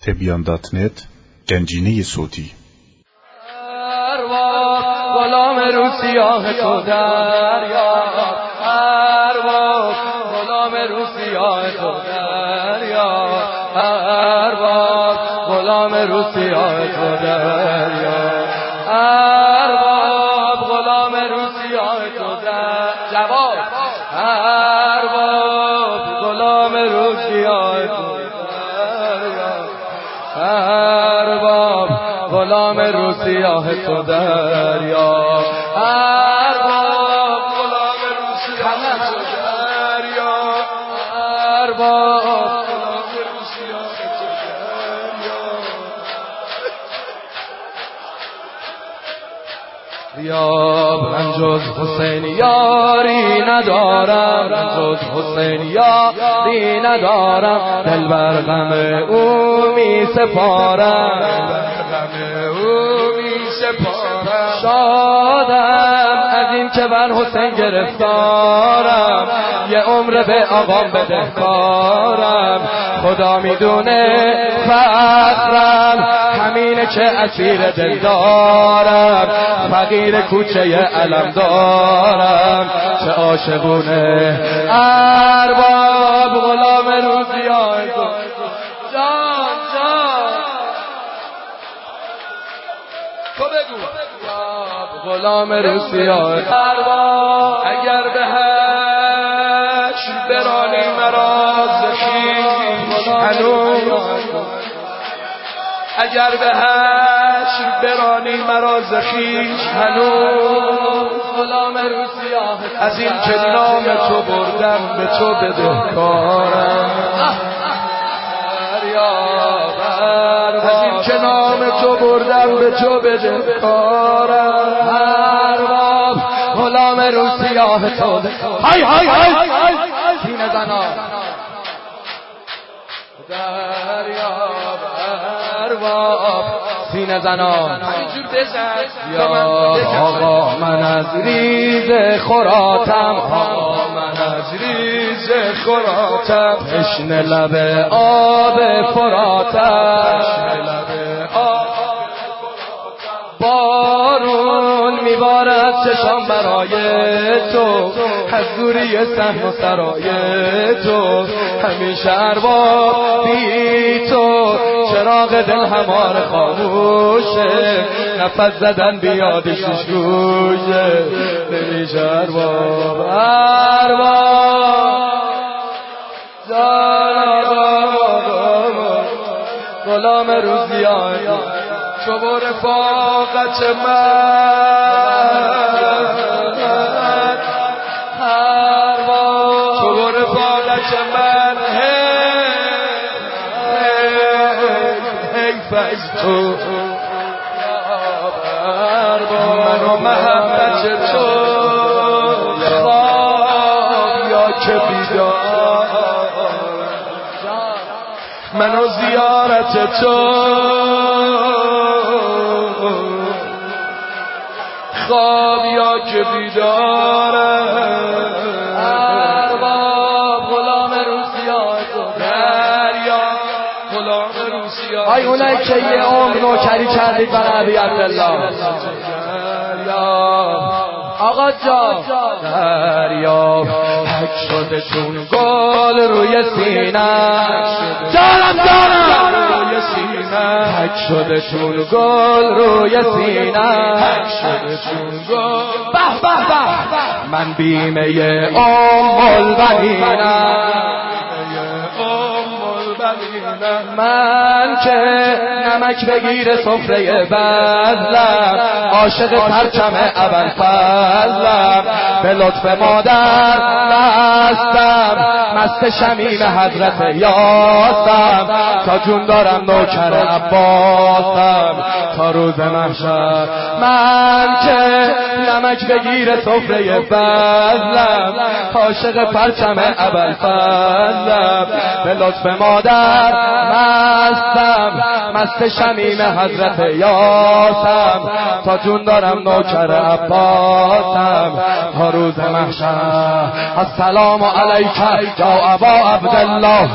تبیان.net گنجینه صوتی. غلام رو سیاه تو دریا، هر وقت غلام رو سیاه تو دریا، هر وقت غلام رو سیاه تو دریا، هر وقت غلام رو سیاه تو دریا، جواب هر وقت غلام رو سیاه تو دریا، هر وقت غلام رو سیاه تو دریا، هر باب غلام رو سیاه تو دریا، هر باب غلام رو سیاه تو دریا. یا من جز حسین یاری ندارم، من جز حسین یاری ندارم، دل بر غم او می سپارم، شادم از این که بر حسین گرفتارم، یه عمر به آقام بدهکارم، خدا میدونه فقرم همینه که اسیر دل دارم، فقیر کوچه علم دارم، چه عاشقونه ارباب غلام روزیای تو جان جان تو بگو غلام روسیای ارباب اگر به هش برانی مرا زخیش هنوز، اگر به هش برانی مرا زخیش هنوز، غلام روسیای از این که نام تو بردم به تو بدهکارم، از این که نام تو بردم به تو بدهکارم، هر باب غلام رو سیاه تو های های های سینه زنا دریا، هر باب سینه زنا همینجور بزن یا آقا من از ریز خراتم، آقا من از ریز خراتم، تشنه لب آب فراتم، بارون میبارد چشام برای تو، از دوری سهم و سرای تو، همیشه ارباب بی تو، چراغ دل همار خاموشه، نفس زدن بیاد شش گوشه، نمیشه ارباب غلام روزیای تو با رفاقت من، هر بار تو با رفاقت من، حیف از تو هر بار من و محبت تو، خواب یا که بیدار من و زیارت تو، خواب یا که بیدارم، ارباب غلام روسیای تو دریا، غلام روسیای آی اونایی که یه عمر نوکری کردید برای ابی عبدالله آقا جان دریا، حک شده چون گل روی سینه، جانم روی سینه، حک شده چون گل روی سینه، حک شده چون گل به به به، من بیمه من که نمک بگیر سفره بزلم، عاشق پرچم ابوالفضلم، به لطف مادر مستم، مست شمیم حضرت یاسم، تا جون دارم نوکر عباسم تا روز محشر، من که نمک بگیر سفره بزلم، عاشق پرچم ابوالفضلم، به لطف مادر مستم، مست شمیم حضرت یاسم، تا جون دارم نوکر عباسم تا روز محشر. السلام علیک یا ابا عبدالله.